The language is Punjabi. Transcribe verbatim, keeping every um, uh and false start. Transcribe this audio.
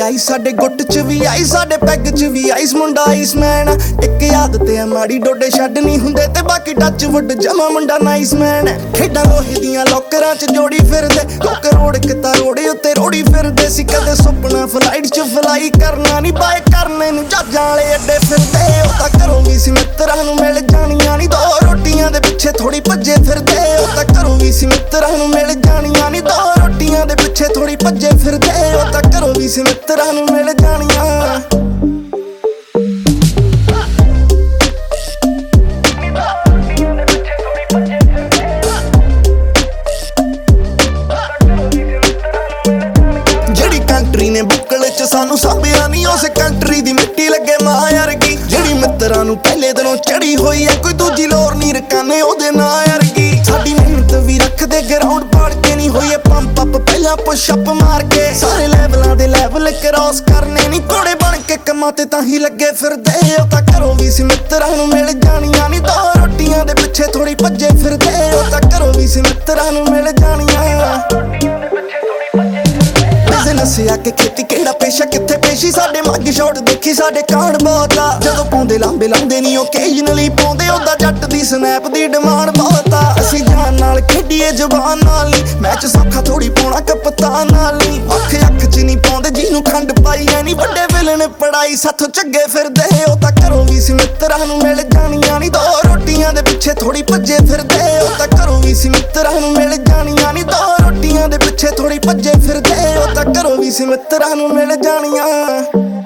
ਆਈ ਸਾਡੇ ਗੁੱਟ ਚ ਵੀ ਆਈ ਸਾਡੇ ਪੈਗ ਚ ਵੀ ਆਈਸ ਮੁੰਡਾ ਆਈਸ ਮੈਨ ਇੱਕ ਆਦਤ ਆ ਮਾੜੀ ਡੋਡੇ ਛੱਡ ਨਹੀਂ ਹੁੰਦੇ ਤੇ ਬਾਕੀ ਟੱਚ ਵੁੱਡ ਜਮਾ ਮੁੰਡਾ ਨਾਈਸ ਮੈਨ ਖੇਡਾਂ ਲੋਹੇ ਦੀਆਂ ਲੋਕਰਾਂ ਚ ਜੋੜੀ ਫਿਰਦੇ ਲੋਕ ਰੋੜ ਕਿਤਾ ਰੋੜੇ ਉੱਤੇ ਰੋੜੀ ਫਿਰਦੇ ਸੀ ਕਦੇ ਸੁਪਨਾ ਫਲਾਈਟ ਚ ਫਲਾਈ ਕਰਨਾ ਨਹੀਂ ਬਾਏ ਕਰਨੇ ਨੂੰ ਜੱਜਾਂ ਵਾਲੇ ਅੱਡੇ ਫਿਰਦੇ ਉਹ ਤਾਂ ਘਰੋਂ ਵੀ ਸੀ ਮਿੱਤਰਾਂ ਨੂੰ ਮਿਲ ਜਾਣੀਆਂ ਨਹੀਂ ਦੋ ਰੋਟੀਆਂ ਦੇ ਪਿੱਛੇ ਥੋੜੀ ਭੱਜੇ ਫਿਰਦੇ ਉਹ ਤਾਂ ਘਰੋਂ ਵੀ ਸੀ ਮਿੱਤਰਾਂ ਨੂੰ ਮਿਲ ਜਾਣੀਆਂ ਨਹੀਂ ਦੋ ਰੋਟੀਆਂ ਦੇ ਪਿੱਛੇ ਥੋੜੀ ਭੱਜੇ ਫਿਰਦੇ ਉਹ ਤਾਂ ਘਰੋਂ ਵੀ ਸੀ ਮਿੱਤਰਾਂ ਨੂੰ ਮਿਲ ਜਾਣੀਆਂ ਜਿਹੜੀ ਕੰਟਰੀ ਨੇ ਬੁੱਕਲ ਚ ਸਾਨੂੰ ਸਾਂਭਿਆ ਨਹੀਂ ਉਸ ਕੰਟਰੀ ਦੀ ਮਿੱਟੀ ਲੱਗੇ ਮਾਂ ਵਰਗੀ ਜਿਹੜੀ ਮਿੱਤਰਾਂ ਨੂੰ ਪਹਿਲੇ ਦਿਨੋਂ ਚੜੀ ਹੋਈ ਐ ਕੋਈ ਦੂਜੀ ਲੋਰ ਨਹੀਂ ਰਕਾਨੇ ਉਹਦੇ ਨਾਂ ਵਰਗੀ ਸਾਡੀ ਮਿਹਨਤ ਵੀ ਰੱਖਦੇ ਗਰਾਊਂਡ ਪਾੜ ਕੇ ਨਹੀਂ ਹੋਈ ਪੰਪ ਅਪ ਪਹਿਲਾਂ ਪੁਸ਼ ਅਪ ਮਾਰ ਕੇ ਸਾਰੇ ਲੈਵਲਾਂ ਦੇ ਲੈਵਲ ਕ੍ਰਾਸ ਕਰਨੇ ਨਹੀਂ ਕੋੜੇ ਬਣ ਕੇ ਕੰਮਾਂ ਤੇ ਤਾਂ ਹੀ ਲੱਗੇ ਫਿਰਦੇ ਉਹ ਤਾਂ ਘਰੋਂ ਵੀ ਸੀ ਮਿੱਤਰਾਂ ਨੂੰ ਮਿਲ ਜਾਣੀਆਂ ਨਹੀਂ ਦੋ ਰੋਟੀਆਂ ਦੇ ਪਿੱਛੇ ਥੋੜੀ ਭੱਜੇ ਫਿਰਦੇ ਉਹ ਤਾਂ ਘਰੋਂ ਵੀ ਸੀ ਮਿੱਤਰਾਂ ਨੂੰ ਮਿਲ ਜਾਣੀਆਂ ਨਸਿਆ ਕਿ ਖੇਤੀ ਕਿਹੜਾ ਪੇਸ਼ਾ ਕਿੱਥੇ ਪੇਸ਼ੀ ਸਾਡੇ ਮੱਗ ਸ਼ਾਟ ਦੇਖੀ ਸਾਡੇ ਕਾਂਡ ਬਹੁਤ ਆ ਜਦੋਂ ਪਾਉਂਦੇ ਲਾਂਬੇ ਲਾਉਂਦੇ ਨਹੀਂ ਓਕੇਜਨਲੀ ਪਾਉਂਦੇ ਉਹਦਾ ਜੱਟ ਦੀ ਸਨੈਪ ਦੀ ਡਿਮਾਂਡ ਬਹੁਤ ਆ ਅਸੀਂ ਜਾਨ ਨਾਲ ਖੇਡੀਏ ਜ਼ਬਾਨ ਨਾਲ ਨਹੀਂ ਮੈਚ ਸੌਖਾ ਥੋੜੀ ਪਾਉਣਾ ਕਪਤਾਨ ਨਾਲ ਨਹੀਂ ਅੱਖ ਅੱਖ ਚ ਨਹੀਂ ਪਾਉਂਦੇ ਜਿਹਨੂੰ ਖੰਡ ਪਾਈ ਐ ਨਹੀਂ ਵੱਡੇ ਵਿਲਨ ਪੜਾਈ ਸਾਥੋਂ ਚੱਗੇ ਫਿਰਦੇ ਉਹ ਤਾਂ ਘਰੋਂ ਵੀ ਸੀ ਮਿੱਤਰਾਂ ਨੂੰ ਮਿਲ ਜਾਣੀਆਂ ਨਹੀਂ ਦੋ ਰੋਟੀਆਂ ਦੇ ਪਿੱਛੇ ਥੋੜੀ ਭੱਜੇ ਫਿਰਦੇ ਉਹ ਤਾਂ ਘਰੋਂ ਵੀ ਸੀ ਮਿੱਤਰਾਂ ਨੂੰ ਮਿਲ ਜਾਣੀਆਂ ਨਹੀਂ ਦੋ ਰੋਟੀਆਂ ਦੇ ਪਿੱਛੇ ਥੋੜੀ ਭੱਜੇ ਫਿਰਦੇ ਉਹ ਤਾਂ ਘਰੋਂ ਵੀ ਸੀ ਮਿੱਤਰਾਂ ਨੂੰ ਮਿਲ ਜਾਣੀਆਂ।